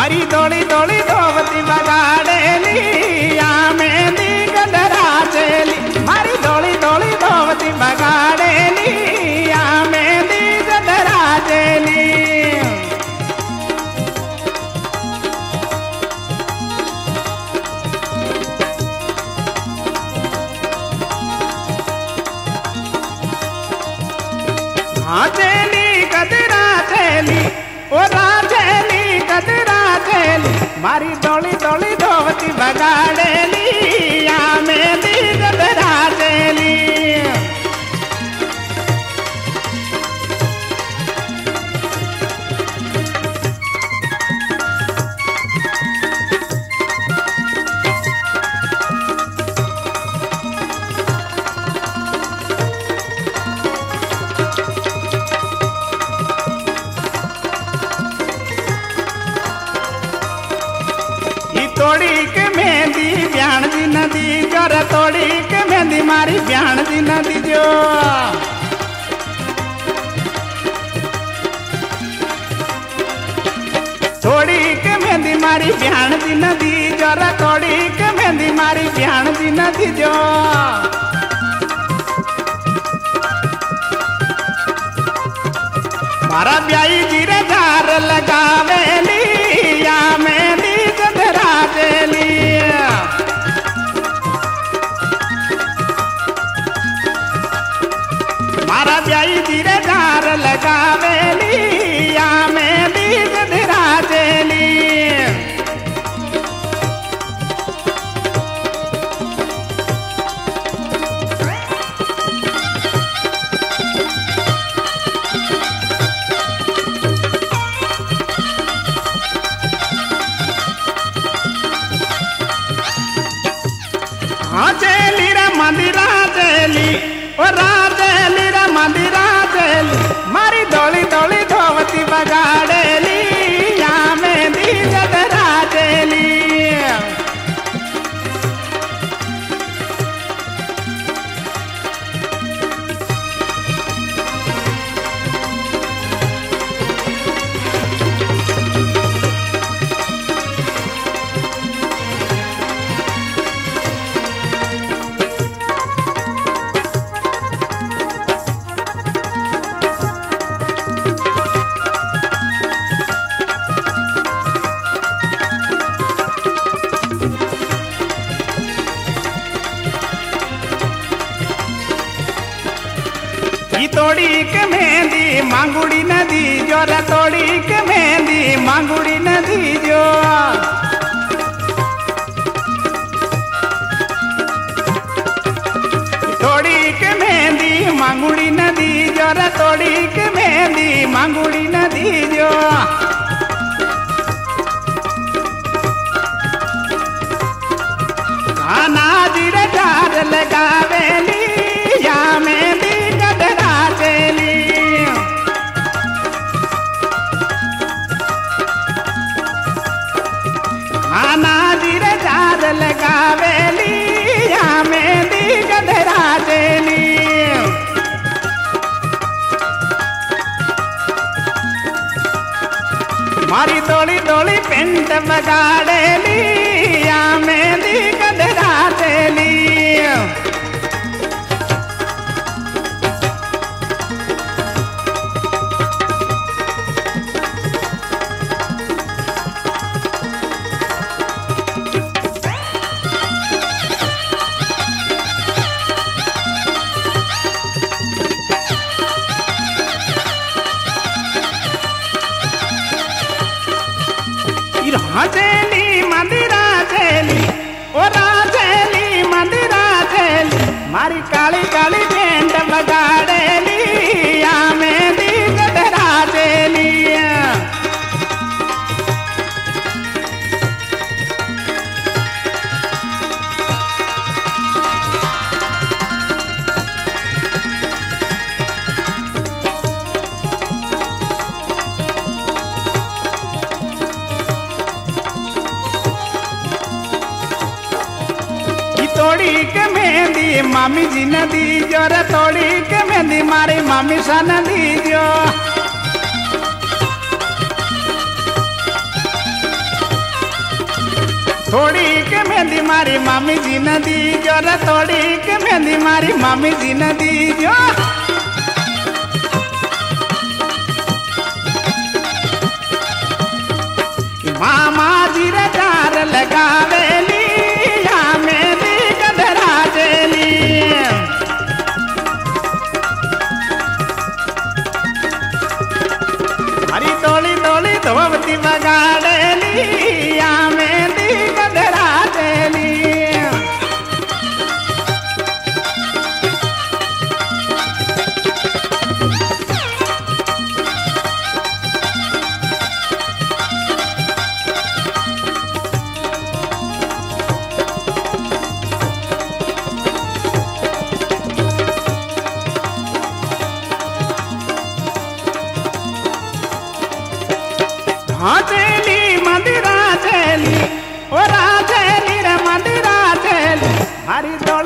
मारी दौड़ी दौड़ी धोवती बगाड़ेली या मेहंदी गदरा चेली मारी दौड़ी दौड़ी धोवती बगाड़ेली या मेहंदी गदरा चेली हाँ चेली गदरा चेली ओ राजेली गदरा चेली मारी दौड़ी दौड़ी धोवती बगाड़ेली या मेहंदी गदरा चेली तोड़ी के मेहंदी ब्याण दी नदी जोर तोड़ी के मेहंदी मारी ब्याण दी नदी जो तोड़ी के मेहंदी मारी ब्याण दी नदी जोर तोड़ी के मेहंदी मारी ब्याण दी नदी जो मारा ब्याई जीरे झार लगावेली या मेहंदी गदरा चेली मारा ब्याई जीरे झार लगावेली या मेहंदी गदरा चेली हाँ चेली रे मंदिरा चेली ओ राजेली रे मंदिरा चेली मारी दौड़ी दौड़ी धोवती बगाड़ेली या मेहंदी गदरा चेली तोड़ी के मेहंदी मांगुड़ी नदी जो रे तोड़ी के मेहंदी मांगुड़ी नदी जो तोड़ी के मेहंदी मांगुड़ी नदी जो रे तोड़ी के मेहंदी मांगुड़ी नदी जो खाना जीरे झार लगावेली या मेहंदी गदरा चेली खाना जीरे झार लगावेली या मेहंदी गदरा चेली मारी दौड़ी दौड़ी पेंट बगाड़ेली या मेहंदी गदरा चेली राजेली मंदिरा चेली ओ राजेली मंदिरा चेली मारी काली काली भेंट बगाड़ेली या मेहंदी गदरा चेली तोड़ी के मेहंदी मामी जी नदी जो रे तोड़ी के मेहंदी मारी मामी सा नदी जो थोड़ी के मेहंदी मारी मामी जी न दीजो रे थोड़ी के मेहंदी मारी मामी जी न दीजो मामा जी रे जार लगावेली या मेहंदी गधरा देली हरी डोली डोली धोवती बगाड़ेली या मेहंदी गधरा देली चेली मंदिरा चेली ओ राजेली रे मंदिरा चेली हरी